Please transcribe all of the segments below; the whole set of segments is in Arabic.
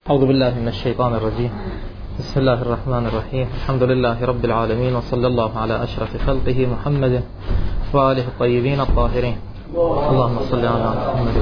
أعوذ بالله من الشيطان الرجيم. بسم الله الرحمن الرحيم. الحمد لله رب العالمين، وصلى الله على أشرف خلقه محمد وآله الطيبين الطاهرين. اللهم صل على محمد.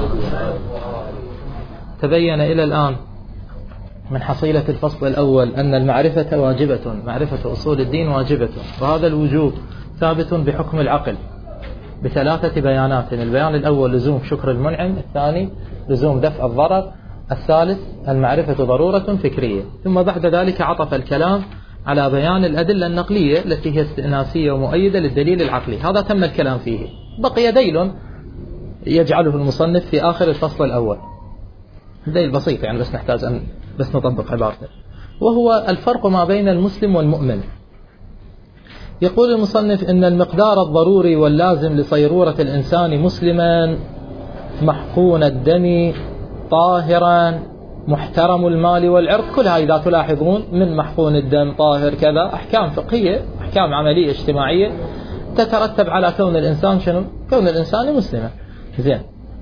تبين إلى الآن من حصيلة الفصل الأول أن المعرفة واجبة، معرفة أصول الدين واجبة، وهذا الوجوب ثابت بحكم العقل بثلاثة بيانات. البيان الأول لزوم شكر المنعم، الثاني لزوم دفع الضرر، الثالث المعرفة ضرورة فكرية. ثم بعد ذلك عطف الكلام على بيان الأدلة النقلية التي هي استئناسية ومؤيدة للدليل العقلي. هذا تم الكلام فيه، بقي ديل يجعله المصنف في آخر الفصل الأول، ديل بسيط يعني بس نحتاج أن نطبق عبارته، وهو الفرق ما بين المسلم والمؤمن. يقول المصنف إن المقدار الضروري واللازم لصيرورة الإنسان مسلما محقون الدم طاهرا محترم المال والعرض، كلها إذا تلاحظون من محقون الدم طاهر كذا أحكام فقهية، أحكام عملية اجتماعية تترتب على كون الإنسان شنو؟ كون الإنسان مسلما. زين،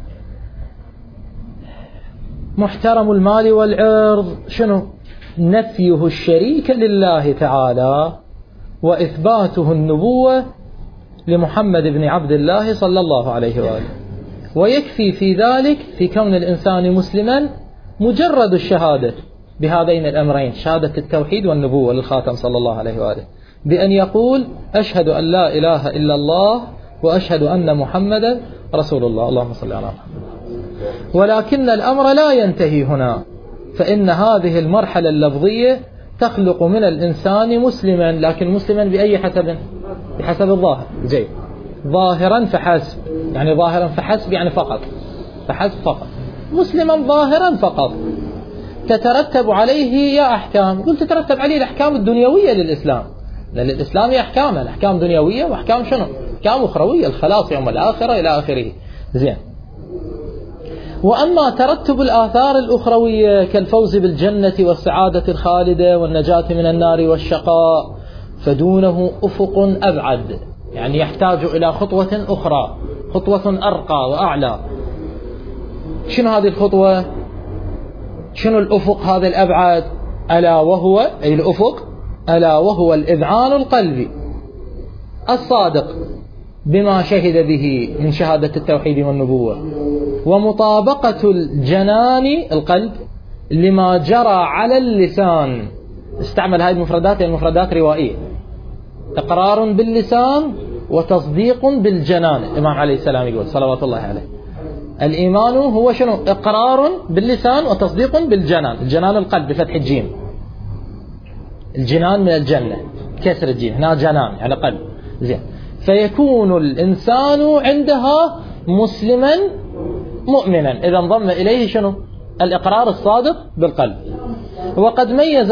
محترم المال والعرض شنو؟ نفيه الشريك لله تعالى وإثباته النبوة لمحمد بن عبد الله صلى الله عليه وآله. ويكفي في ذلك في كون الإنسان مسلما مجرد الشهادة بهذين الأمرين، شهادة التوحيد والنبوة للخاتم صلى الله عليه وآله، بأن يقول أشهد أن لا إله إلا الله وأشهد أن محمدا رسول الله. اللهم صل على محمد. ولكن الأمر لا ينتهي هنا، فإن هذه المرحلة اللفظية تخلق من الإنسان مسلما، لكن مسلما بأي حسب؟ بحسب الظاهر. جيد، ظاهرا فحسب، يعني ظاهرا فحسب يعني فقط، فحسب فقط، مسلما ظاهرا فقط. تترتب عليه يا أحكام، قلت تترتب عليه الأحكام الدنيوية للإسلام، لأن للإسلام أحكام، الأحكام دنيوية وأحكام شنو؟ أحكام أخروية، الخلاص يوم الآخرة إلى آخره. زين، وأما ترتب الآثار الأخروية كالفوز بالجنة والسعادة الخالدة والنجاة من النار والشقاء فدونه أفق أبعد، يعني يحتاج إلى خطوة أخرى، خطوة أرقى وأعلى. شنو هذه الخطوة؟ شنو الأفق هذا الأبعد؟ ألا وهو، أي الأفق، ألا وهو الإذعان القلبي الصادق بما شهد به من شهادة التوحيد والنبوة، ومطابقة الجنان القلب لما جرى على اللسان. استعمل هذه المفردات، المفردات روائية، إقرار باللسان وتصديق بالجنان. الإمام عليه السلام يقول صلوات الله عليه الإيمان هو شنو؟ إقرار باللسان وتصديق بالجنان. الجنان القلب بفتح الجيم، الجنان من الجنة كسر الجيم، هنا جنان يعني قلب. زين، فيكون الإنسان عندها مسلما مؤمنا إذا انضم إليه شنو؟ الإقرار الصادق بالقلب. وقد ميز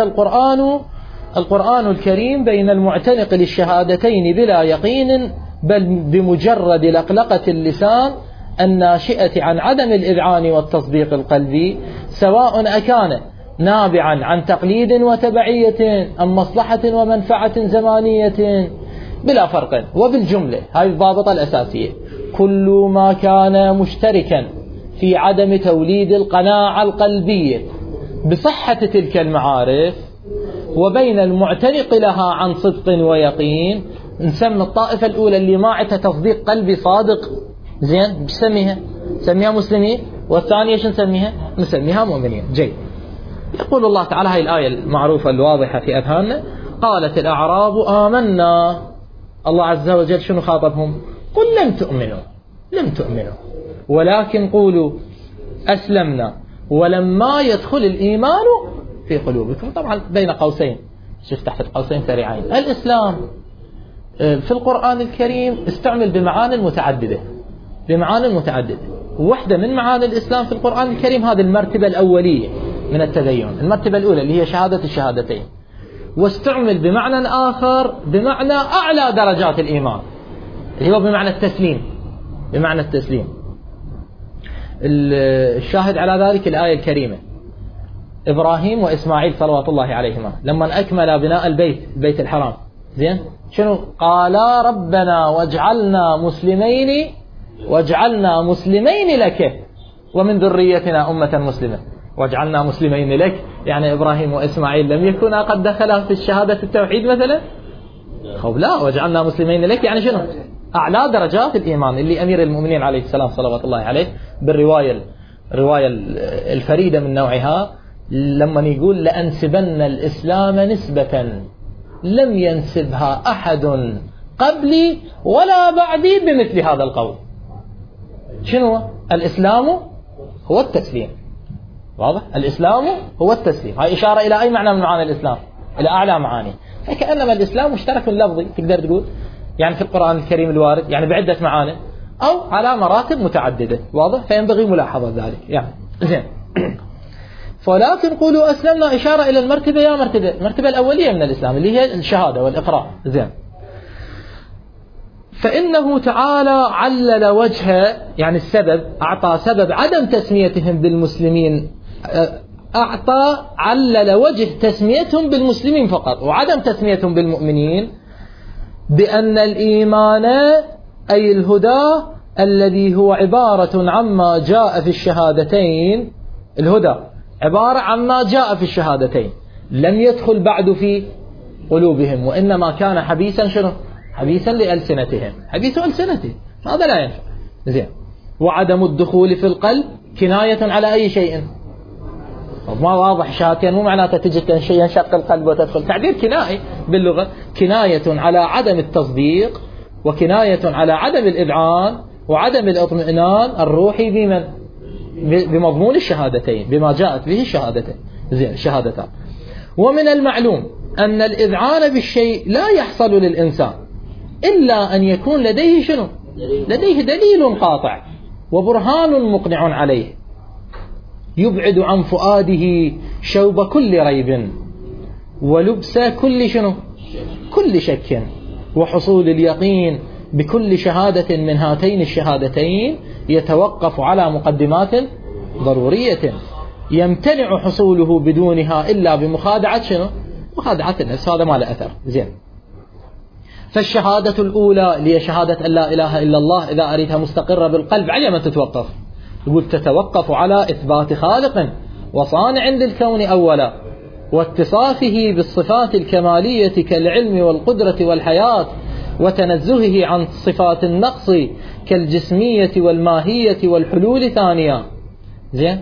القرآن الكريم بين المعتنق للشهادتين بلا يقين بل بمجرد لقلقة اللسان الناشئة عن عدم الإذعان والتصديق القلبي، سواء أكان نابعا عن تقليد وتبعية أم مصلحة ومنفعة زمانية بلا فرق. وبالجملة هذه الضابطة الأساسية: كل ما كان مشتركا في عدم توليد القناعة القلبية بصحة تلك المعارف وبين المعتنق لها عن صدق ويقين، نسمي الطائفة الأولى اللي ما عندها تصديق قلبي صادق. زين، بسميها مسلمين، والثانية شو نسميها مؤمنين. جيد، يقول الله تعالى هاي الآية المعروفة الواضحة في أذهاننا: قالت الأعراب آمنا. الله عز وجل شنو خاطبهم؟ قل لم تؤمنوا ولكن قولوا أسلمنا ولما يدخل الإيمان في قلوبكم. طبعا بين قوسين، شوف تحت القوسين سريعين، الإسلام في القرآن الكريم استعمل بمعاني متعددة، واحدة من معاني الإسلام في القرآن الكريم هذه المرتبة الأولية من التدين، المرتبة الأولى اللي هي شهادة الشهادتين، واستعمل بمعنى آخر بمعنى أعلى درجات الإيمان اللي هو بمعنى التسليم. الشاهد على ذلك الآية الكريمة: إبراهيم وإسماعيل صلوات الله عليهما لما أكمل بناء البيت الحرام، زين، شنو قالا؟ ربنا واجعلنا مسلمين لك ومن ذريتنا أمة مسلمة. وجعلنا مسلمين لك، يعني إبراهيم وإسماعيل لم يكونا قد دخلا في الشهادة التوحيد مثلا؟ خب لا، وجعلنا مسلمين لك يعني شنو؟ أعلى درجات الإيمان اللي أمير المؤمنين عليه السلام صلوات الله عليه بالرواية الفريدة من نوعها لما يقول لأنسبن الإسلام نسبة لم ينسبها أحد قبلي ولا بعدي بمثل هذا القول. شنو الإسلام؟ هو التسليم. واضح؟ الإسلام هو التسليم. هاي إشارة إلى أي معنى من معاني الإسلام؟ إلى أعلى معاني. فكأنما الإسلام مشترك لفظي تقدر تقول يعني في القرآن الكريم الوارد يعني بعدة معاني أو على مراتب متعددة. واضح؟ فينبغي ملاحظة ذلك يعني. زين. ولكن قولوا أسلمنا إشارة إلى المرتبة يا مرتبة المرتبة الأولية من الإسلام اللي هي الشهادة والإقرار. زين. فإنه تعالى علل وجه يعني السبب، أعطى سبب عدم تسميتهم بالمسلمين، علل وجه تسميتهم بالمسلمين فقط وعدم تسميتهم بالمؤمنين بأن الإيمان أي الهدى الذي هو عبارة عما جاء في الشهادتين، الهدى عبارة عما جاء في الشهادتين لم يدخل بعد في قلوبهم وإنما كان حبيسا شنو؟ حبيسا لألسنتهم، حبيس ألسنتهم، هذا لا ينفع. زين. وعدم الدخول في القلب كناية على أي شيء؟ ما واضح شاتين مو معناته تجي ينشق القلب وتدخل، تعبير كنائي باللغة، كناية على عدم التصديق وكناية على عدم الإذعان وعدم الاطمئنان الروحي بمضمون الشهادتين بما جاءت به الشهادتين. زين. الشهادتان. ومن المعلوم أن الإذعان بالشيء لا يحصل للإنسان إلا أن يكون لديه شنو؟ لديه دليل قاطع وبرهان مقنع عليه يبعد عن فؤاده شوب كل ريب ولبس كل شنو؟ كل شك، وحصول اليقين بكل شهادة من هاتين الشهادتين يتوقف على مقدمات ضرورية يمتنع حصوله بدونها إلا بمخادعة شنو؟ مخادعة النفس، هذا ما له أثر. زين. فالشهادة الأولى اللي شهادة أن لا إله إلا الله إذا أريدها مستقرة بالقلب على من تتوقف؟ يقول تتوقف على إثبات خالق وصانع للكون أولا واتصافه بالصفات الكمالية كالعلم والقدرة والحياة وتنزهه عن صفات النقص كالجسمية والماهية والحلول ثانيا. زين.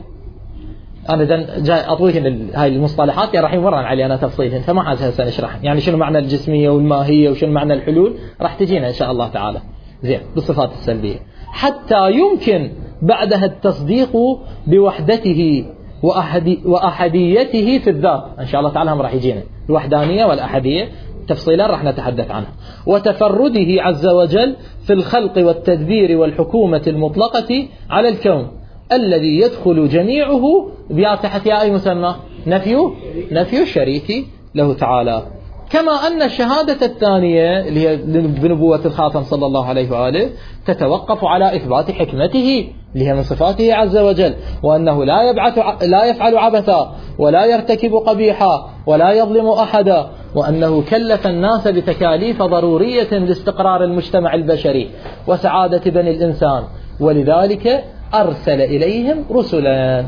أنا جاي أطويهن هاي المصطلحات يعني راح يمرن علي أنا تفصيلهن فما عاد هسه أشرح يعني شنو معنى الجسمية والماهية وشنو معنى الحلول، راح تجينا إن شاء الله تعالى. زين. بالصفات السلبية حتى يمكن بعدها التصديق بوحدته وأحديته في الذات، إن شاء الله تعالى هم راح يجينا الوحدانية والأحدية تفصيلا راح نتحدث عنها، وتفرده عز وجل في الخلق والتدبير والحكومة المطلقة على الكون الذي يدخل جميعه تحت أي مسمى؟ نفي الشريك له تعالى. كما أن الشهادة الثانية اللي هي بنبوة الخاتم صلى الله عليه وآله تتوقف على إثبات حكمته اللي هي من صفاته عز وجل، وأنه لا يفعل عبثا ولا يرتكب قبيحا ولا يظلم أحدا، وأنه كلف الناس بتكاليف ضرورية لاستقرار المجتمع البشري وسعادة بني الإنسان، ولذلك أرسل إليهم رسلا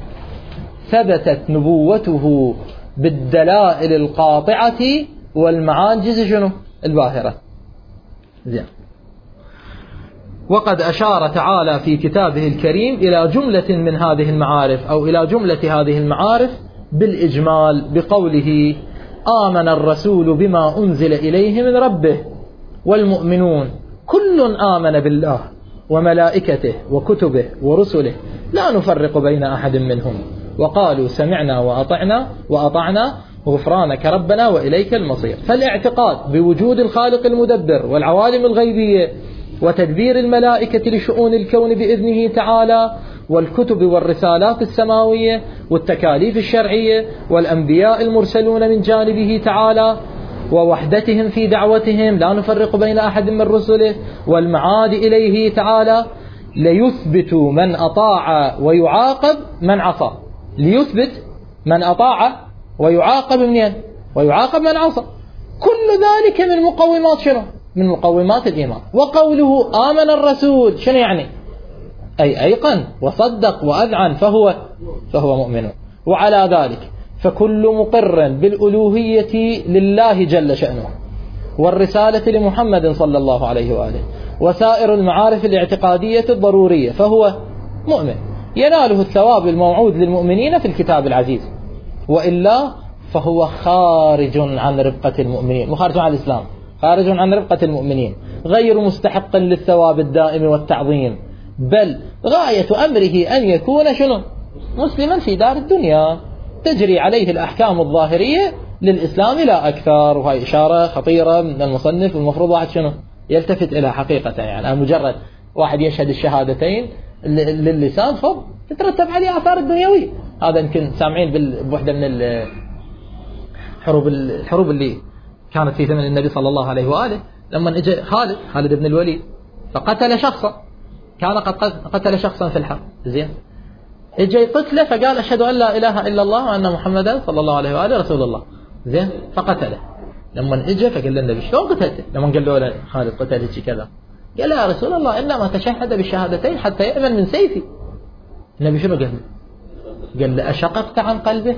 ثبتت نبوته بالدلائل القاطعة والمعاجز شنو؟ الباهرة. زين. وقد أشار تعالى في كتابه الكريم إلى جملة من هذه المعارف أو إلى جملة هذه المعارف بالإجمال بقوله آمن الرسول بما أنزل إليه من ربه والمؤمنون كل آمن بالله وملائكته وكتبه ورسله لا نفرق بين أحد منهم وقالوا سمعنا وأطعنا غفرانك ربنا وإليك المصير. فالاعتقاد بوجود الخالق المدبر والعوالم الغيبية وتدبير الملائكة لشؤون الكون بإذنه تعالى والكتب والرسالات السماوية والتكاليف الشرعية والأنبياء المرسلون من جانبه تعالى ووحدتهم في دعوتهم لا نفرق بين أحد من رسله والمعاد إليه تعالى ليثبت من أطاع ويعاقب من عصى. ليثبت من أطاع ويعاقب منين؟ ويعاقب من عصى. كل ذلك من مقومات شنو؟ من مقومات الإيمان. وقوله آمن الرسول شنو يعني؟ أي أيقن وصدق وأذعن فهو مؤمن. وعلى ذلك فكل مقر بالألوهية لله جل شأنه والرسالة لمحمد صلى الله عليه وآله وسائر المعارف الاعتقادية الضرورية فهو مؤمن يناله الثواب الموعود للمؤمنين في الكتاب العزيز، وإلا فهو خارج عن ربقة المؤمنين، وخارج عن الإسلام، خارج عن ربقة المؤمنين، غير مستحق للثواب الدائم والتعظيم، بل غاية أمره أن يكون شنو؟ مسلما في دار الدنيا تجري عليه الأحكام الظاهرية للإسلام لا أكثر. وهي إشارة خطيرة من المصنف، المفروض واحد شنو يلتفت إلى حقيقة، يعني مجرد واحد يشهد الشهادتين للسان فوق تترتب عليه آثار الدنيوية. هذا يمكن سامعين بوحدة من الحروب اللي كانت في زمن النبي صلى الله عليه وآله، لما اجى خالد بن الوليد فقتل شخصا، كان قد قتل شخصا في الحرب، زين اجى يقتله فقال أشهد أن لا إله إلا الله وأن محمدا صلى الله عليه وآله رسول الله، زين فقتله. لما اجى فقال النبي شلون قتلته؟ لما قال له خالد قتلت كذا، قال يا رسول الله إنما تشهد بالشهادتين حتى يأمن من سيفي. النبي شنو قال له؟ قال له أشققت عن قلبه؟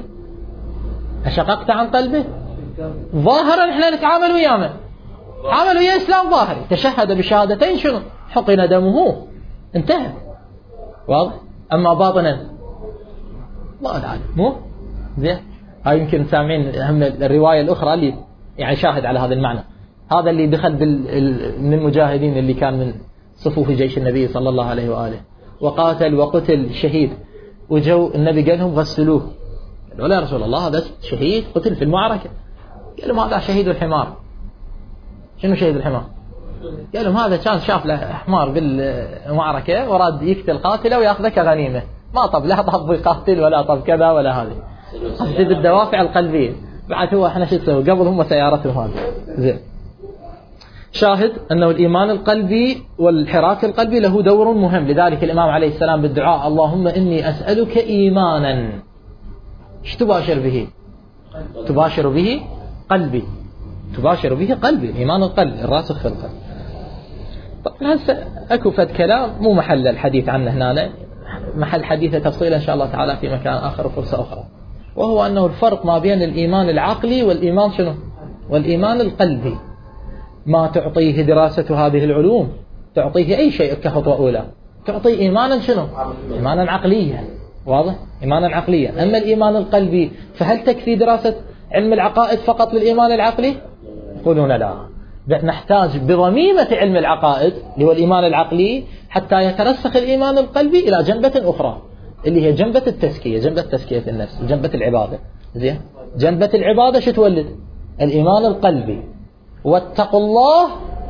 أشققت عن قلبه؟ ظاهرا احنا نتعامل وياه من عامل وياه إسلام ظاهري، تشهد بالشهادتين شنو؟ حقن دمه انتهى، واضح؟ أما باطنا الله العالم مو زين. هاي يمكن سامعين هم الرواية الأخرى اللي يعني شاهد على هذا المعنى، هذا اللي دخل من المجاهدين اللي كان من صفوف جيش النبي صلى الله عليه وآله وقاتل وقتل شهيد، وجو النبي قال لهم غسلوه، قالوا لا يا رسول الله هذا شهيد قتل في المعركة، قال لهم هذا شهيد الحمار. شنو شهيد الحمار؟ قال لهم هذا كان شاف له حمار بالمعركة وراد يقتل قاتله ويأخذه كغنيمة، ما طب لا طب يقاتل ولا طب كذا ولا هذه، قصد الدوافع القلبية. بعد هو احنا شو نسوي قبل هم سيارتهم هذه، زين. شاهد أنه الإيمان القلبي والحراك القلبي له دور مهم، لذلك الإمام عليه السلام بالدعاء اللهم إني أسألك إيمانا ايش تباشر به؟ تباشر به قلبي، تباشر به قلبي، الإيمان القلب الراسخ في القلب. طبعا هسه أكو فد كلام مو محل الحديث عنه هنا، محل حديثه تفصيلا إن شاء الله تعالى في مكان آخر وفرصة أخرى، وهو أنه الفرق ما بين الإيمان العقلي والإيمان شنو؟ والإيمان القلبي. ما تعطيه دراسة هذه العلوم تعطيه أي شيء كخطوة أولى، تعطيه إيمانا شنو؟ إيمانا عقليا، واضح؟ إيمانا عقليا. أما الإيمان القلبي فهل تكفي دراسة علم العقائد فقط للإيمان العقلي؟ يقولون لا، نحتاج بضميمة علم العقائد اللي هو الإيمان العقلي حتى يترسخ الإيمان القلبي إلى جنبة أخرى اللي هي جنبة التزكية، جنبة تزكية النفس، جنبة العبادة. زين، جنبة العبادة شو تولد؟ الإيمان القلبي. واتقوا الله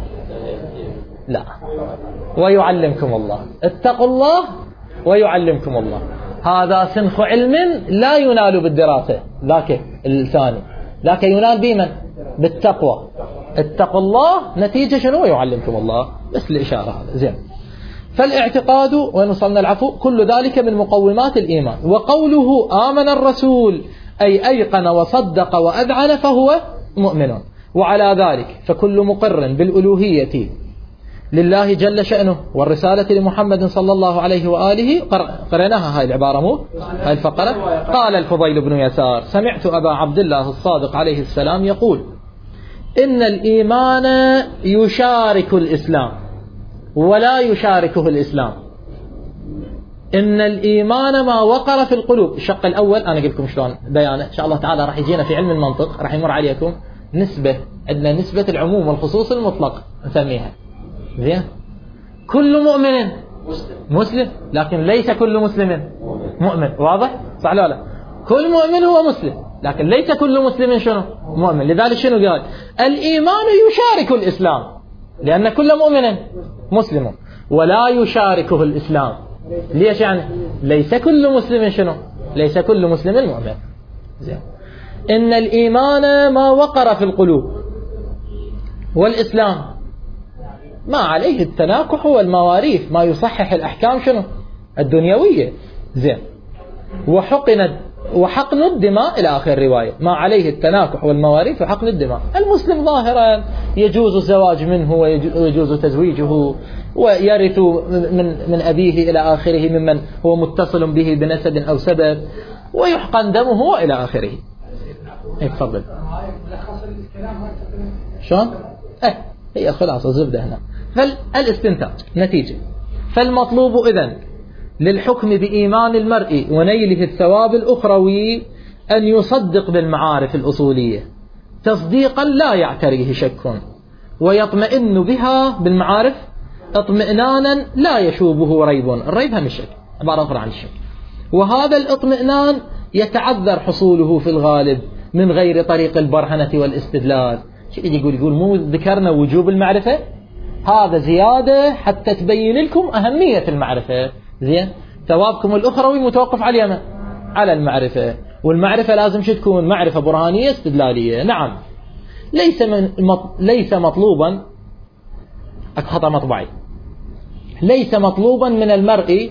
لا ويعلمكم الله، اتقوا الله ويعلمكم الله. هذا سنخ علم لا ينال بالدراسة ذاك الثاني، ذاك ينال بمن؟ بالتقوى. اتقوا الله نتيجة شنو؟ يعلمكم الله، بس الإشارة هذا. زين، فالاعتقاد ونصلنا العفو كل ذلك من مقومات الإيمان. وقوله آمن الرسول أي أيقن وصدق وأذعن فهو مؤمن. وعلى ذلك فكل مقر بالألوهية لله جل شأنه والرسالة لمحمد صلى الله عليه وآله. قرأناها هاي العبارة مو هاي الفقرة. قال الفضيل بن يسار سمعت أبا عبد الله الصادق عليه السلام يقول إن الإيمان يشارك الإسلام ولا يشاركه الإسلام. إن الإيمان ما وقر في القلوب. الشق الأول أنا أقول لكم شلون بيانه إن شاء الله تعالى، راح يجينا في علم المنطق، راح يمر عليكم نسبة، عندنا نسبة العموم والخصوص المطلق نسميها. زين، كل مؤمن مسلم لكن ليس كل مسلم مؤمن، واضح صح ولا لا؟ كل مؤمن هو مسلم لكن ليس كل مسلم شنو؟ مؤمن. لذلك شنو قال؟ الإيمان يشارك الإسلام لأن كل مؤمن مسلم، ولا يشاركه الإسلام. ليش يعني؟ ليس كل مسلم شنو؟ ليس كل مسلم مؤمن. زين، إن الإيمان ما وقر في القلوب، والإسلام ما عليه التناكح والمواريث، ما يصحح الأحكام شنو؟ الدنيوية. زين، وحقن الدماء إلى آخر رواية، ما عليه التناكح والمواريث وحقن الدماء. المسلم ظاهرا يجوز الزواج منه ويجوز تزويجه، ويرث من أبيه إلى آخره ممن هو متصل به بنسب أو سبب، ويحقن دمه وإلى آخره. تفضل. شلون؟ هي خلاصة زبدة هنا. فالاستنتاج نتيجة. فالمطلوب إذن للحكم بإيمان المرء ونيله الثواب الأخروي أن يصدق بالمعارف الأصولية تصديقا لا يعتريه شك، ويطمئن بها بالمعارف اطمئنانا لا يشوبه ريب. الريب هم الشك، عبارة أخرى عن الشك. وهذا الاطمئنان يتعذر حصوله في الغالب من غير طريق البرهنة والاستدلال. يقول مو ذكرنا وجوب المعرفة؟ هذا زيادة حتى تبين لكم أهمية المعرفة. زين، ثوابكم الأخروي متوقف على على المعرفة، والمعرفة لازم تكون معرفة برهانية استدلالية. نعم، ليس مطلوبا، خطأ مطبعي، ليس مطلوبا من المرء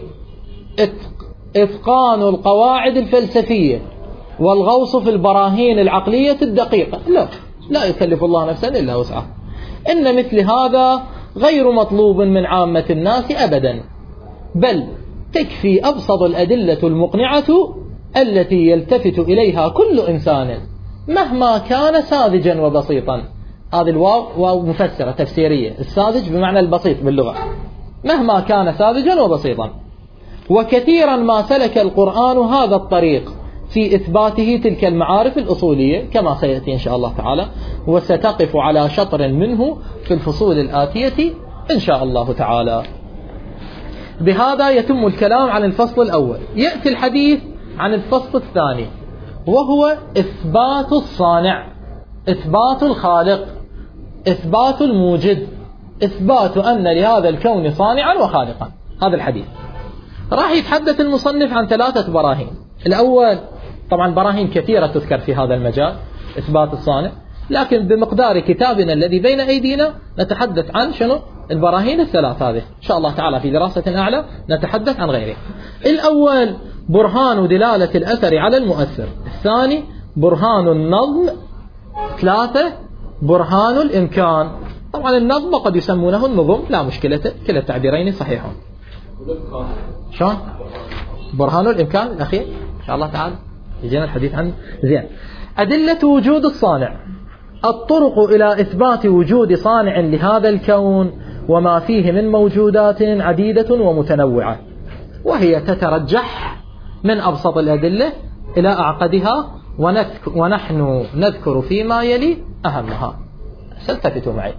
إتقان القواعد الفلسفية والغوص في البراهين العقلية الدقيقة. لا يكلف الله نفسا إلا وسعها. إن مثل هذا غير مطلوب من عامة الناس أبدا، بل تكفي أبسط الأدلة المقنعة التي يلتفت إليها كل إنسان مهما كان ساذجا وبسيطا. هذه الواو مفسرة تفسيرية، الساذج بمعنى البسيط باللغة، مهما كان ساذجا وبسيطا. وكثيرا ما سلك القرآن هذا الطريق في إثباته تلك المعارف الأصولية كما سيأتي إن شاء الله تعالى، وستقف على شطر منه في الفصول الآتية إن شاء الله تعالى. بهذا يتم الكلام عن الفصل الأول. يأتي الحديث عن الفصل الثاني، وهو إثبات الصانع، إثبات الخالق، إثبات الموجد، إثبات أن لهذا الكون صانعا وخالقا. هذا الحديث راح يتحدث المصنف عن 3 براهين. الأول طبعا براهين كثيرة تذكر في هذا المجال إثبات الصانع، لكن بمقدار كتابنا الذي بين أيدينا نتحدث عن شنو؟ البراهين ال3 هذه إن شاء الله تعالى. في دراسة أعلى نتحدث عن غيره. الأول برهان دلالة الأثر على المؤثر، الثاني برهان النظم، 3 برهان الإمكان. طبعا النظم قد يسمونه النظم، لا مشكلة، كلا التعبيرين صحيحون. شلون؟ برهان الإمكان الأخير إن شاء الله تعالى يجينا الحديث عنه. زين، أدلة وجود الصانع. الطرق إلى إثبات وجود صانع لهذا الكون وما فيه من موجودات عديدة ومتنوعة، وهي تترجح من أبسط الأدلة إلى أعقدها، ونحن نذكر فيما يلي أهمها. سلتفتوا معي.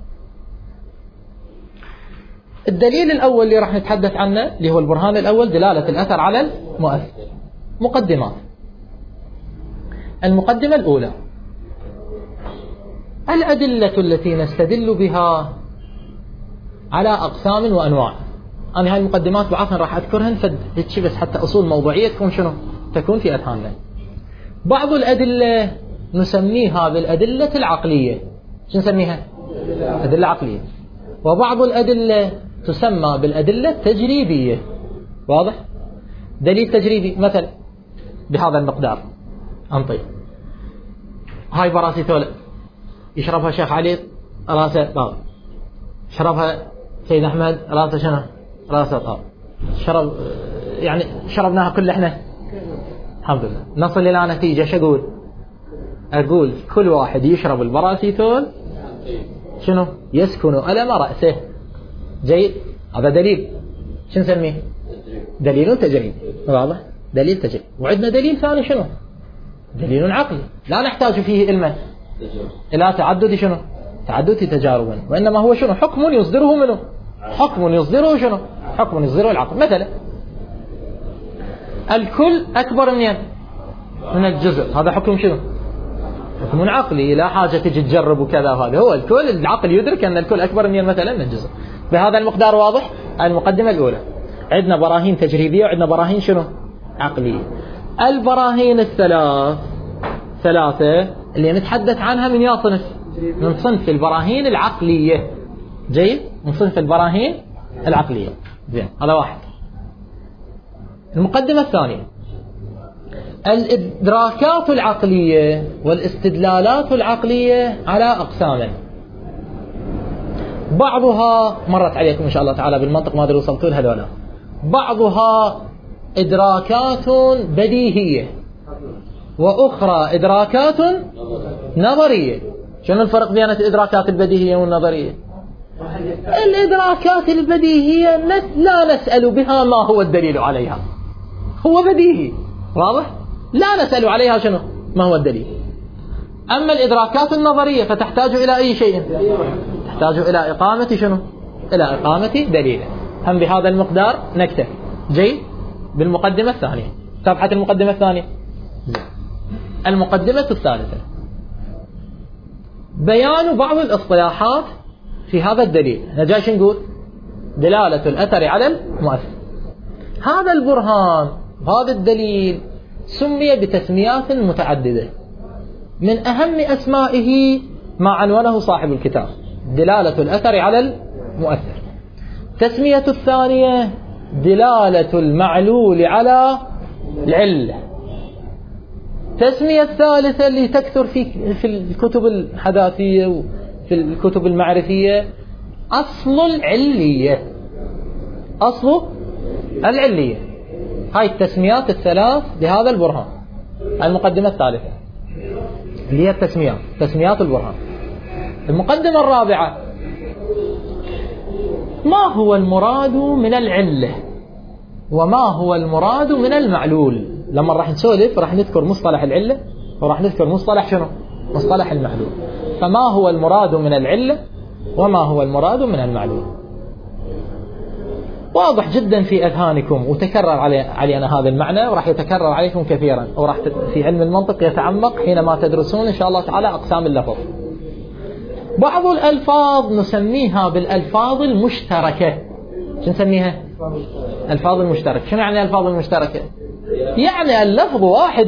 الدليل الأول اللي راح نتحدث عنه اللي هو البرهان الأول، دلالة الأثر على المؤثر. مقدمات. المقدمة الأولى، الأدلة التي نستدل بها على أقسام وأنواع. أنا هاي المقدمات بعضها راح أذكرهن فدتشي بس حتى أصول موضوعية تكون شنو؟ تكون في أذهاننا. بعض الأدلة نسميها بالأدلة العقلية. شو نسميها؟ أدلة عقلية. وبعض الأدلة تسمى بالأدلة التجريبية. واضح؟ دليل تجريبي مثلا بهذا المقدار أنطي هاي براسيتول يشربها شيخ علي راسه طاب، شربها سيد أحمد راسه شنو؟ راسه طاب. يعني شربناها كل احنا الحمد لله. نصل إلى نتيجة. شو أقول كل واحد يشرب البراسيتول شنو؟ يسكن ألم رأسه. جيد، هذا دليل شو نسميه؟ دليل تجريبي. واضح؟ دليل تجريبي. وعندنا دليل ثاني شنو؟ دليل عقلي لا نحتاج فيه علما إلى تعدد شنو؟ تعدد تجارب، وإنما هو شنو؟ حكم يصدره منه، حكم يصدره شنو؟ حكم يصدره العقل. مثلا الكل أكبر من الجزء، هذا حكم شنو؟ حكم عقلي، لا حاجة تجي تجرب وكذا. هذا هو الكل، العقل يدرك أن الكل أكبر مثلا من الجزء بهذا المقدار. واضح؟ المقدمة الأولى. عندنا براهين تجريبية وعندنا براهين شنو؟ عقلية. البراهين ثلاثة اللي نتحدث عنها من يا صنف؟ من صنف البراهين العقلية. جيد، من صنف البراهين العقلية. زين، هذا واحد. المقدمة الثانية، الإدراكات العقلية والاستدلالات العقلية على أقسام. بعضها مرت عليكم إن شاء الله تعالى بالمنطق، ما أدري وصلتوا لها ولا. بعضها إدراكات بديهية وأخرى إدراكات نظرية. شنو الفرق بين الإدراكات البديهية والنظرية؟ الإدراكات البديهية لا نسأل بها ما هو الدليل عليها، هو بديهي واضح، لا نسأل عليها شنو ما هو الدليل. أما الإدراكات النظرية فتحتاج إلى أي شيء؟ تحتاج إلى إقامة شنو؟ إلى إقامة دليل. هم بهذا المقدار نكتفي. جيد. بالمقدمة الثانية، صفحة المقدمة الثانية. المقدمة الثالثة بيان بعض الاصطلاحات في هذا الدليل. نجاش نقول دلالة الأثر على المؤثر. هذا البرهان هذا الدليل سمي بتسميات متعددة، من أهم أسمائه ما عنوانه صاحب الكتاب، دلالة الأثر على المؤثر. تسمية الثانية دلالة المعلول على العلة. تسمية الثالثة اللي تكثر في الكتب الحداثية وفي الكتب المعرفية أصل العلية. أصل العلية. هاي التسميات الثلاث لهذا البرهان. المقدمة الثالثة اللي هي التسميات، تسميات البرهان. المقدمة الرابعة ما هو المراد من العلة وما هو المراد من المعلول. لما راح نسولف راح نذكر مصطلح العلة وراح نذكر مصطلح شنو؟ مصطلح المعلول. فما هو المراد من العلة وما هو المراد من المعلول. واضح جدا في أذهانكم وتكرر علينا هذا المعنى وراح يتكرر عليكم كثيرا، وراح في علم المنطق يتعمق حينما تدرسون إن شاء الله تعالى أقسام اللفظ. بعض الألفاظ نسميها بالألفاظ المشتركة. شو نسميها؟ الألفاظ المشتركة. شنو يعني الألفاظ المشتركة؟ يعني اللفظ واحد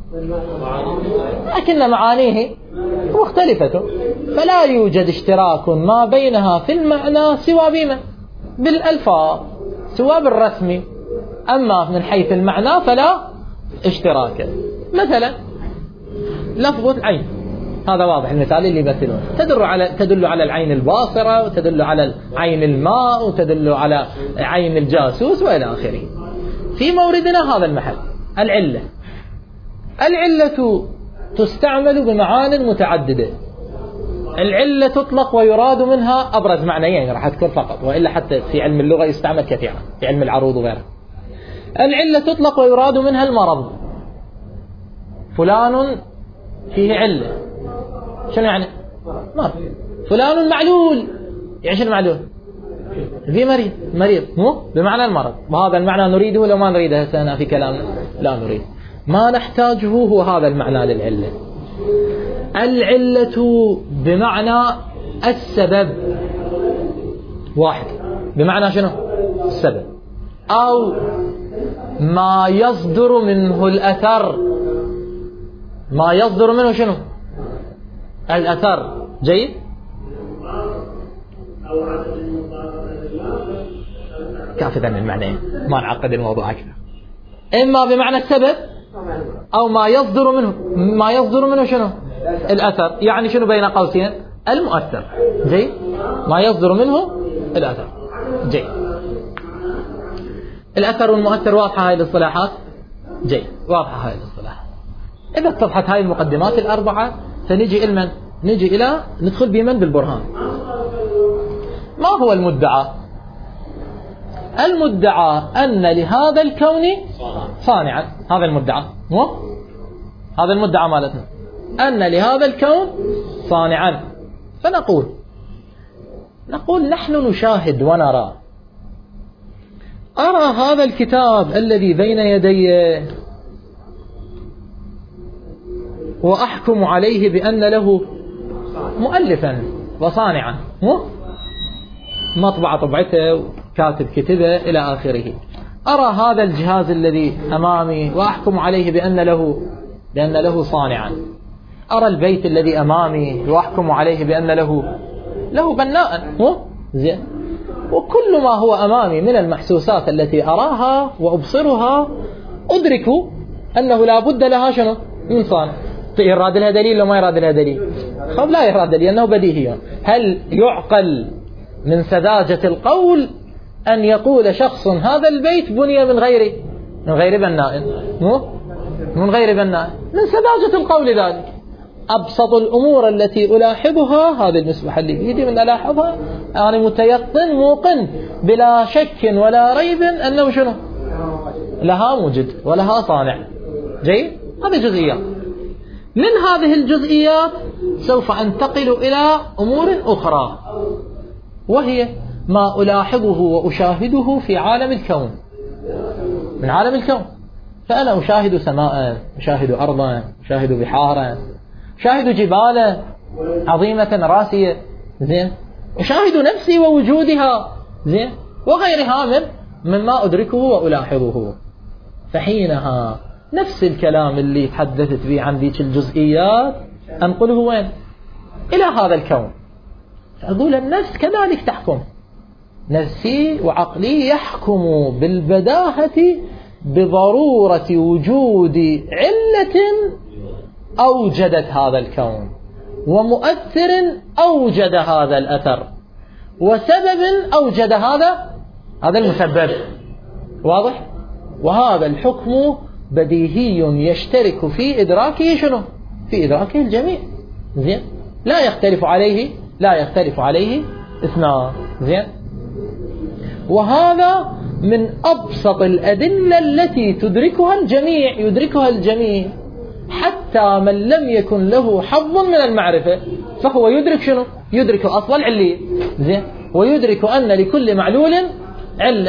لكن معانيه مختلفة، فلا يوجد اشتراك ما بينها في المعنى سوى بما بالألفاظ، سوى بالرسم. أما من حيث المعنى فلا اشتراك. مثلا لفظ العين، هذا واضح المثال اللي يمثلون، تدل على العين الباصرة، وتدل على عين الماء، وتدل على عين الجاسوس وإلى آخره. في موردنا هذا المحل العلة. العلة تستعمل بمعان متعددة. العلة تطلق ويراد منها أبرز معنيين راح أذكر فقط، وإلا حتى في علم اللغة يستعمل كثيرا في علم العروض وغيره. العلة تطلق ويراد منها المرض. فلان فيه علة. شنو يعني؟ مرض. فلان معلول، يعني شنو معلول؟ في مريض مو بمعنى المرض، وهذا المعنى نريده لو ما نريده هسه في كلامنا لا نريد. ما نحتاجه هو هذا المعنى للعلة. العلة بمعنى السبب واحد، بمعنى شنو؟ السبب، أو ما يصدر منه الأثر. ما يصدر منه شنو؟ الأثر. جيد. كافة من المعنى، ما نعقد الموضوع أكثر. إما بمعنى السبب أو ما يصدر منه شنو؟ الأثر. يعني شنو بين قوسين؟ المؤثر. جيد. ما يصدر منه الأثر. جيد. الأثر والمؤثر واضحة هاي الاصطلاحات. جيد. واضحة هاي الاصطلاحات. إذا اتضحت هاي المقدمات الأربعة فنجي إلى ندخل بمن بالبرهان. ما هو المدعى؟ المدعى أن لهذا الكون صانعا. هذا المدعى مو؟ هذا المدعى مالتنا أن لهذا الكون صانعا. فنقول نحن نشاهد ونرى. أرى هذا الكتاب الذي بين يدي وأحكم عليه بأن له مؤلفا وصانعا، مو؟ مطبع طبعته وكاتب كتبه إلى آخره. أرى هذا الجهاز الذي أمامي وأحكم عليه بأن له صانعا. أرى البيت الذي أمامي وأحكم عليه بأن له بناء، مو؟ زين. وكل ما هو أمامي من المحسوسات التي أراها وأبصرها أدرك أنه لا بد لها شنو؟ من صانع. يراد لها دليل لو ما يراد لها دليل؟ لا يراد دليل لأنه بديهي. هل يعقل من سذاجة القول أن يقول شخص هذا البيت بني من غير بناء، من غير بناء، من سذاجة القول ذلك. أبسط الأمور التي ألاحظها، هذه المسبحة اللي بيدي من ألاحظها أنا متيقن موقن بلا شك ولا ريب أنه شنو لها موجد ولها صانع. جيد، هذه جزئيات. من هذه الجزئيات سوف أنتقل إلى أمور أخرى، وهي ما ألاحظه وأشاهده في عالم الكون، من عالم الكون. فأنا أشاهد سماء، أشاهد أرضا، أشاهد بحارا، أشاهد جبالا عظيمة راسية، زين، أشاهد نفسي ووجودها، زين، وغيرها مما أدركه وألاحظه. فحينها نفس الكلام اللي تحدثت به عن ذيك الجزئيات أنقله وين؟ إلى هذا الكون. أقول النفس كذلك تحكم، نفسي وعقلي يحكم بالبداهة بضرورة وجود علة أوجدت هذا الكون، ومؤثر أوجد هذا الأثر، وسبب أوجد هذا المسبب. واضح؟ وهذا الحكم بديهي يشترك في إدراكه شنو؟ في إدراكه الجميع. زين، لا يختلف عليه اثنان. زين، وهذا من أبسط الأدلة التي يدركها الجميع، حتى من لم يكن له حظ من المعرفة فهو يدرك شنو؟ يدرك أصل العلية. زين، ويدرك أن لكل معلول علة،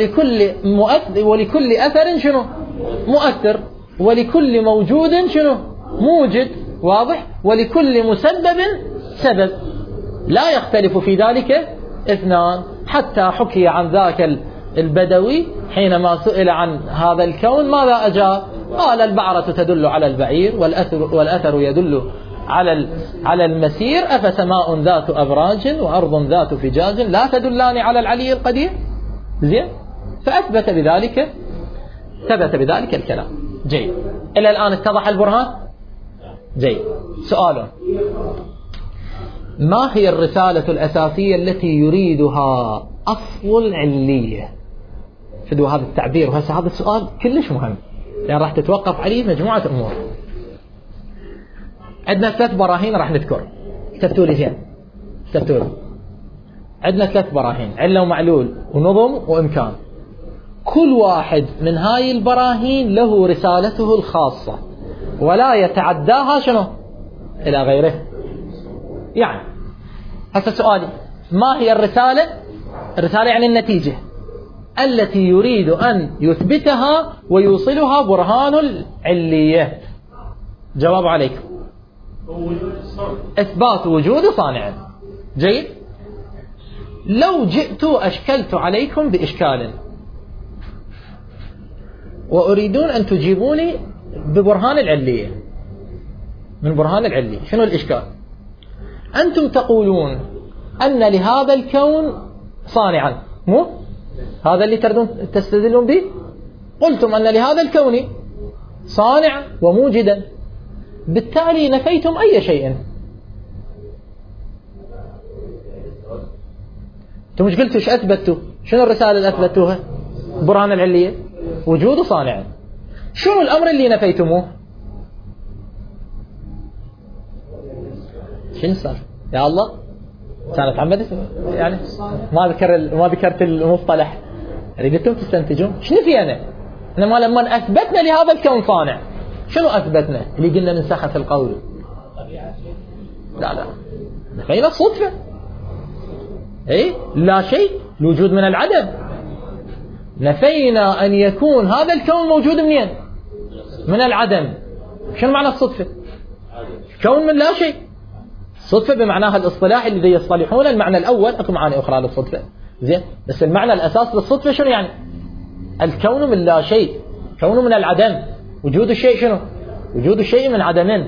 ولكل أثر شنو؟ مؤثر، ولكل موجود شنو؟ موجد. واضح؟ ولكل مسبب سبب، لا يختلف في ذلك اثنان. حتى حكي عن ذاك البدوي حينما سئل عن هذا الكون ماذا أجاب؟ قال البعرة تدل على البعير، والأثر يدل على المسير، أفسماء ذات أبراج وأرض ذات فجاج لا تدلان على العلي القدير. زين، فأثبت بذلك الكلام. جيد، إلى الآن اتضح البرهان. جيد، سؤال: ما هي الرسالة الأساسية التي يريدها أصل العلية؟ فدوا هذا التعبير، وهذا السؤال كلش مهم، لأن راح تتوقف عليه مجموعة أمور. عندنا 3 براهين راح نذكر، استفتوا لي زين، استفتوا لي. عندنا 3 براهين: علة ومعلول ونظم وإمكان. كل واحد من هاي البراهين له رسالته الخاصة، ولا يتعداها شنو إلى غيره. يعني هذا سؤالي: ما هي الرسالة يعني النتيجة التي يريد أن يثبتها ويوصلها برهان العلية؟ جواب عليكم: إثبات وجود صانع. جيد، لو جئت أشكلت عليكم بإشكال وأريدون أن تجيبوني ببرهان العلية، من برهان العلية، شنو الإشكال؟ أنتم تقولون أن لهذا الكون صانعا، مو هذا اللي تردون تستدلون به؟ قلتم أن لهذا الكون صانع وموجدا، بالتالي نفيتم أي شيء. أنتم مش قلتوا؟ ايش أثبتوا؟ شنو الرسالة اللي أثبتوها؟ برهان العلية، وجود صانع. شنو الأمر اللي نفيتموه؟ شنو صار؟ يا الله، كانت عمدت يعني ما ذكرت المصطلح، ريدتم تستنتجون. شنو في أنا لما أثبتنا لهذا الكون صانع، شنو أثبتنا؟ اللي قلنا من سخف القول. لا نفينا الصدفة. لا شيء، الوجود من العدم. نفينا أن يكون هذا الكون موجود منين؟ من العدم. شنو معنى الصدفة؟ كون من لا شيء. صدفة بمعناها الاصطلاحي الذي يصطلحون المعنى الأول، أكو معاني أخرى للصدفة، زين، بس المعنى الأساس للصدفة شنو يعني؟ الكون من لا شيء، كون من العدم. وجود الشيء شنو؟ وجود الشيء من عدم.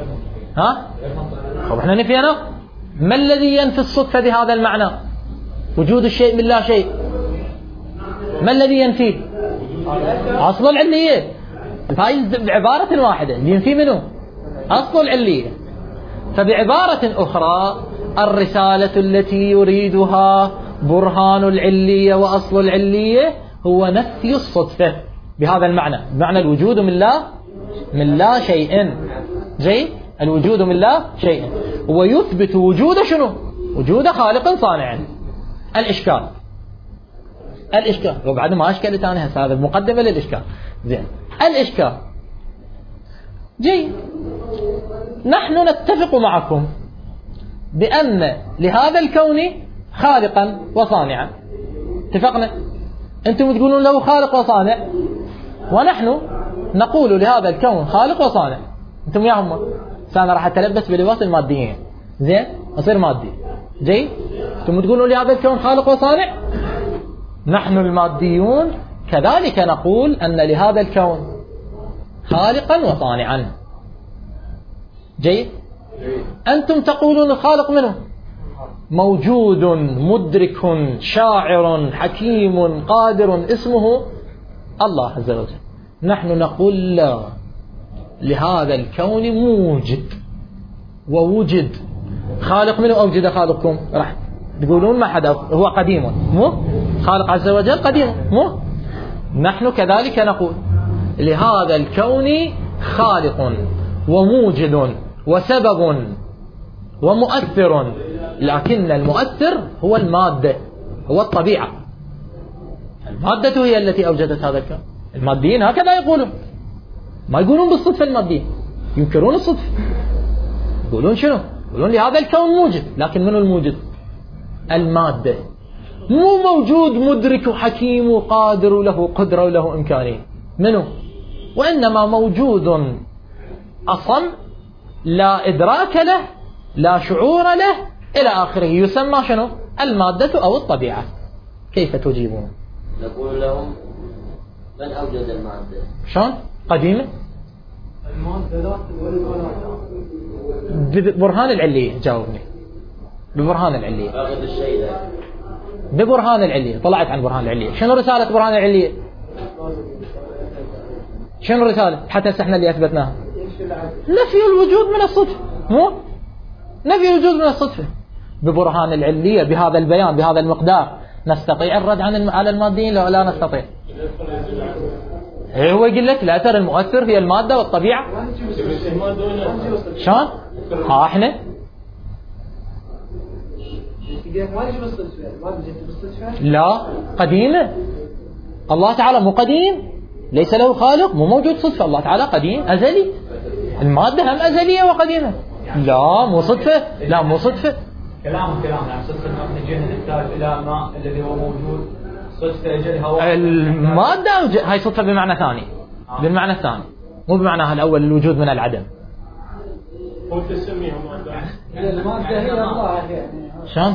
طب احنا نفينا. ما الذي ينفي الصدفة بهذا المعنى؟ وجود الشيء من لا شيء. ما الذي ينفيه؟ أصل العلية. هاي بعبارة واحدة ينفي منه أصل العلية. فبعبارة أخرى الرسالة التي يريدها برهان العلية وأصل العلية هو نفي الصدفة بهذا المعنى، بمعنى الوجود من لا شيء. جيد، الوجود من لا شيء، ويثبت وجود شنو؟ وجود خالق صانع. الإشكال وبعد ما أشكلت أنا هذا المقدمة للإشكال. زين، الإشكال جيد، نحن نتفق معكم بأن لهذا الكون خالقا وصانعا، اتفقنا. أنتم تقولون له خالق وصانع، ونحن نقول لهذا الكون خالق وصانع. أنتم يا هم سأنا راح أتلبس بلباس الماديين، زين، أصير مادي. جيد، أنتم تقولون لهذا الكون خالق وصانع، نحن الماديون كذلك نقول أن لهذا الكون خالقا وصانعا. جيد، أنتم تقولون الخالق منه موجود مدرك شاعر حكيم قادر اسمه الله عز وجل. نحن نقول لا، لهذا الكون موجد ووجد. خالق منه أوجد خالقكم، راح تقولون ما حدا، هو قديم، مو خالق عز وجل قديم، مو. نحن كذلك نقول لهذا الكون خالق وموجد وسبب ومؤثر، لكن المؤثر هو المادة، هو الطبيعة. المادة هي التي أوجدت هذا الكون. الماديين هكذا يقولون، ما يقولون بالصدفة. الماديين ينكرون الصدفة، يقولون شنو؟ يقولون لهذا الكون موجد، لكن منو الموجد؟ المادة. مو موجود مدرك حكيم وقادر له قدرة وله إمكانية، منو؟ وإنما موجود أصم لا إدراك له لا شعور له إلى آخره، يسمى شنو؟ المادة أو الطبيعة. كيف تجيبون؟ نقول لهم من أوجد المادة؟ شلون؟ قديمة؟ ببرهان العلية. جاوبني ببرهان العلية. أخذ الشيء ده ببرهان العلية. طلعت عن برهان العلية. شنو رسالة برهان العلية؟ شنو الرسالة حتى احنا اللي أثبتناها؟ نفي الوجود من الصدفة، مو نفي الوجود من الصدفة. ببرهان العلية بهذا البيان بهذا المقدار نستطيع الرد على الماديين لو لا نستطيع؟ هو يقول لك الأثر المؤثر هي المادة والطبيعة. شلون؟ احنا لا، قديمة. الله تعالى مو قديم، ليس له خالق، مو موجود صدفة. الله تعالى قديم أزلي. المادة هم أزلية وقديمة. لا مو صدفة، لا مو صدفة. كلام يعني صدفة أن نجينا نحتاج إلى الماء الذي هو موجود، صدفة أجل هواء. المادة هاي صدفة بمعنى ثاني، بالمعنى الثاني، مو بمعناها الأول الوجود من العدم. هو تسميها مادة. المادة هي الله. شلون؟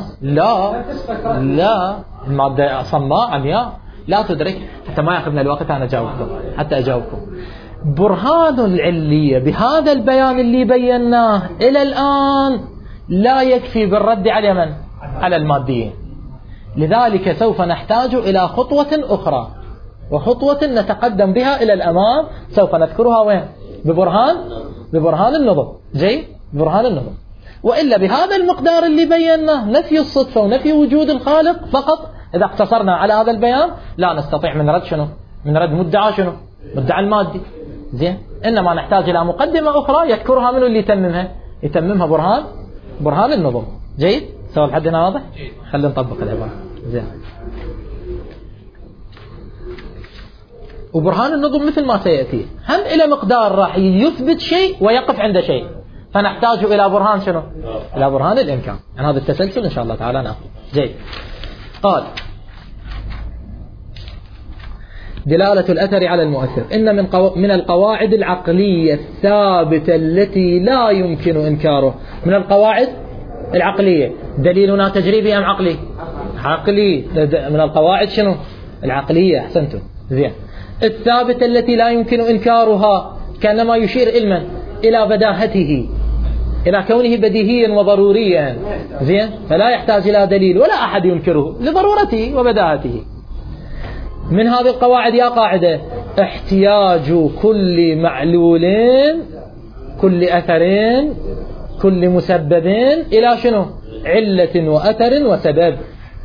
لا المادة صماء عمياء لا تدرك. حتى ما ياخذنا الوقت أنا أجاوبكم، حتى أجاوبكم. برهان العلية بهذا البيان اللي بيناه إلى الآن لا يكفي بالرد على من؟ على الماديين. لذلك سوف نحتاج إلى خطوة أخرى، وخطوة نتقدم بها إلى الأمام، سوف نذكرها وين؟ ببرهان النظم. جيد، برهان النظم. وإلا بهذا المقدار اللي بيناه، نفي الصدفة ونفي وجود الخالق فقط، إذا اقتصرنا على هذا البيان لا نستطيع من رد شنو؟ من رد مدعى شنو؟ مدعى المادي. زين، إنما نحتاج إلى مقدمة أخرى يذكرها منه اللي يتممها برهان النظم. جيد، سؤال حدنا واضح؟ خلينا نطبق العبارة. زين، وبرهان النظم مثل ما سيأتي هم إلى مقدار راح يثبت شيء ويقف عند شيء، فنحتاج إلى برهان شنو؟ إلى برهان الإمكان. يعني هذا التسلسل إن شاء الله تعالى نأخذ. جيد، قال دلالة الأثر على المؤثر. إن من القواعد العقلية الثابتة التي لا يمكن إنكاره. من القواعد العقلية، دليلنا تجريبي أم عقلي؟ عقلي. من القواعد شنو؟ العقلية. أحسنتم. زين، الثابتة التي لا يمكن إنكارها، كانما يشير إلى بداهته، إلى كونه بديهيا وضروريا. زين، فلا يحتاج إلى دليل ولا أحد ينكره لضرورته وبداهته. من هذه القواعد يا قاعدة احتياج كل معلول، كل أثر، كل مسبب إلى شنو؟ علة وأثر وسبب،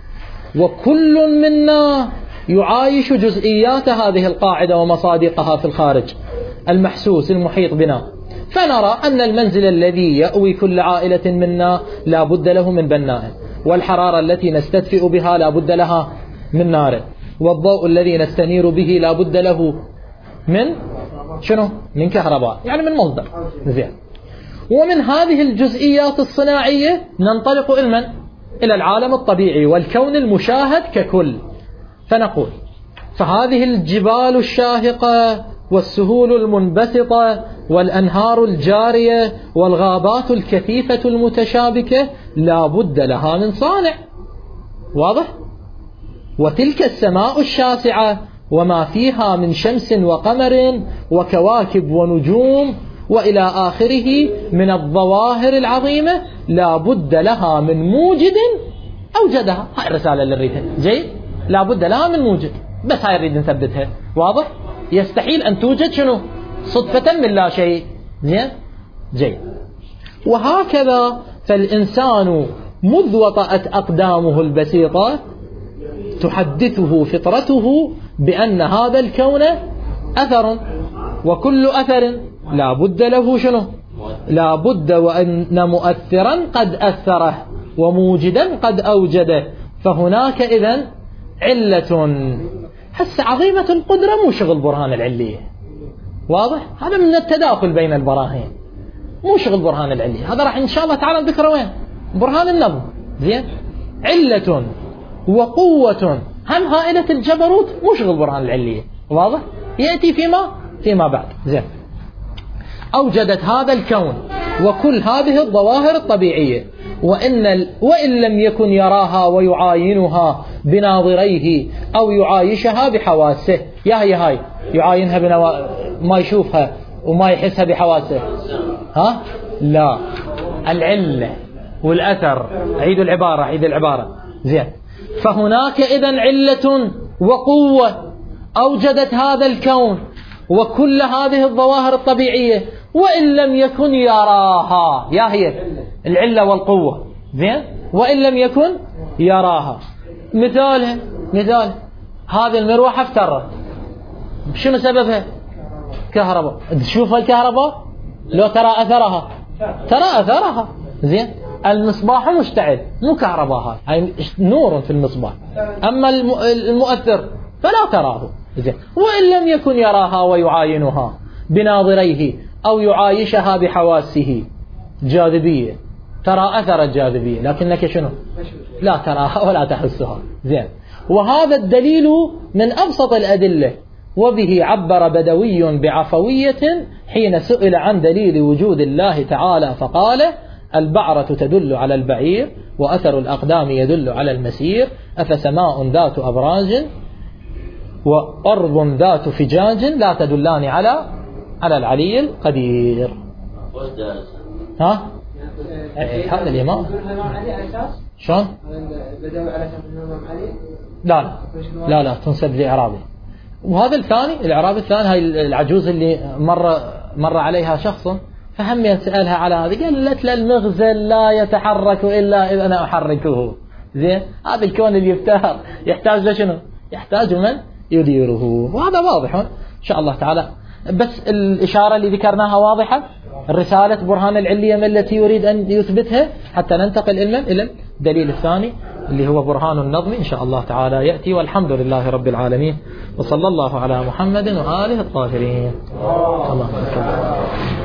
وكل منا يعايش جزئيات هذه القاعدة ومصادقها في الخارج المحسوس المحيط بنا، فنرى أن المنزل الذي يأوي كل عائلة منا لا بد له من بناء، والحرارة التي نستدفئ بها لا بد لها من نار، والضوء الذي نستنير به لا بد له من شنو؟ من كهرباء، يعني من مصدر. زين. ومن هذه الجزئيات الصناعية ننطلق إلى العالم الطبيعي والكون المشاهد ككل، فنقول فهذه الجبال الشاهقة والسهول المنبسطة والأنهار الجارية والغابات الكثيفة المتشابكة لا بد لها من صانع، واضح؟ وتلك السماء الشاسعة وما فيها من شمس وقمر وكواكب ونجوم وإلى آخره من الظواهر العظيمة لا بد لها من موجد أوجدها. هاي الرسالة اللي نريدها. جيد؟ لا بد لها من موجد، بس هاي نريد نثبتها. واضح؟ يستحيل أن توجد شنو؟ صدفة من لا شيء. زين؟ جيد. وهكذا فالإنسان مذ وطأت أقدامه البسيطة تحدثه فطرته بأن هذا الكون أثر، وكل أثر لا بد له شنو؟ لا بد وأن مؤثرا قد أثره وموجدا قد أوجده، فهناك إذن علة. هسه عظيمة القدرة مو شغل برهان العلية، واضح؟ هذا من التداخل بين البراهين، مو شغل برهان العلية، هذا راح إن شاء الله تعالى نذكره وين؟ برهان النظم. زين؟ علة وقوة هم هائلة الجبروت مو شغل برهان العلية، واضح؟ يأتي فيما بعد. زين. أوجدت هذا الكون وكل هذه الظواهر الطبيعية، وإن لم يكن يراها ويعاينها بناظريه أو يعايشها بحواسه. هاي يعاينها ما يشوفها وما يحسها بحواسه. ها؟ لا، العلة والأثر. عيد العبارة. زين. فهناك إذن علة وقوة أوجدت هذا الكون وكل هذه الظواهر الطبيعية وإن لم يكن يراها. هي العلة والقوة. زين. وإن لم يكن يراها. مثال هذه المروحة افترت، شنو سببها؟ كهرباء. تشوف الكهرباء لو ترى أثرها. زين. المصباح مشتعل، مو كهرباء، هاي نور في المصباح. أما المؤثر فلا تراه. زين. وإن لم يكن يراها ويعاينها بناظريه أو يعايشها بحواسه. جاذبية، ترى أثر الجاذبية لكنك شنو؟ لا تراها ولا تحسها. زين. وهذا الدليل من أبسط الأدلة، وبه عبر بدوي بعفوية حين سئل عن دليل وجود الله تعالى فقال: البعرة تدل على البعير، وأثر الأقدام يدل على المسير، أفسماء ذات أبراج وأرض ذات فجاج لا تدلان على العلي القدير. ها؟ هذا الإمام شلون؟ لا تنسب لإعرابي. وهذا الثاني، الإعراب الثاني، هاي العجوز اللي مر عليها شخص فهم يسألها على هذا، قالت له: المغزل لا يتحرك إلا إذا أنا أحركه. زين. هذا الكون اللي يفتهر يحتاج لشنو؟ يحتاج من يديره، وهذا واضح إن شاء الله تعالى. بس الإشارة اللي ذكرناها واضحة. الرسالة برهان العلية ما التي يريد أن يثبتها حتى ننتقل إلى الدليل الثاني اللي هو برهان النظم إن شاء الله تعالى يأتي. والحمد لله رب العالمين، وصلى الله على محمد وآله الطاهرين. اللهم صل.